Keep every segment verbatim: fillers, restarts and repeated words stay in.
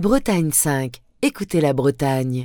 Bretagne cinq, écoutez la Bretagne.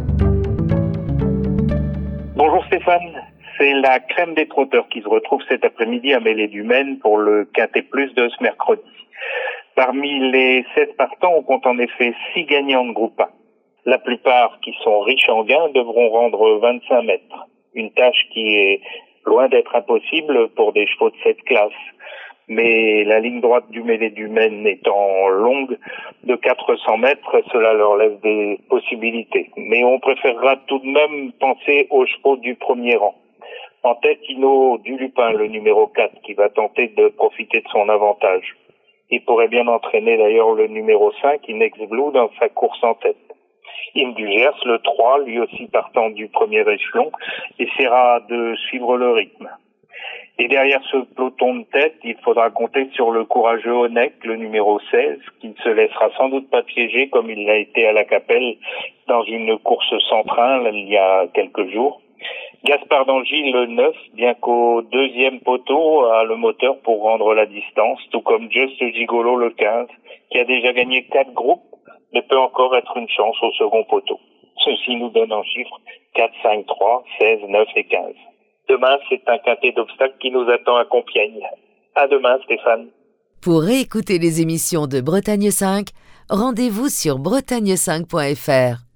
Bonjour Stéphane, c'est la crème des trotteurs qui se retrouve cet après-midi à Mêlée du Maine pour le Quintet Plus de ce mercredi. Parmi les sept partants, on compte en effet six gagnants de groupe un. La plupart qui sont riches en gains devront rendre vingt-cinq mètres, une tâche qui est loin d'être impossible pour des chevaux de cette classe. Mais la ligne droite du Mêlée du Maine étant longue de quatre cents mètres, cela leur laisse des possibilités. Mais on préférera tout de même penser aux chevaux du premier rang. En tête, Hino du Lupin, le numéro quatre, qui va tenter de profiter de son avantage. Il pourrait bien entraîner d'ailleurs le numéro cinq, Inex Blue, dans sa course en tête. Im du Gers, le trois, lui aussi partant du premier échelon, essaiera de suivre le rythme. Et derrière ce peloton de tête, il faudra compter sur le courageux Onek, le numéro seize, qui ne se laissera sans doute pas piéger comme il l'a été à la Capelle dans une course sans train il y a quelques jours. Gaspard d'Angy, le neuf, bien qu'au deuxième poteau, a le moteur pour rendre la distance, tout comme Just Gigolo, le quinze, qui a déjà gagné quatre groupes, mais peut encore être une chance au second poteau. Ceci nous donne en chiffres quatre, cinq, trois, seize, neuf et quinze. Demain, c'est un quintet d'obstacles qui nous attend à Compiègne. À demain, Stéphane. Pour réécouter les émissions de Bretagne cinq, rendez-vous sur bretagne cinq point f r.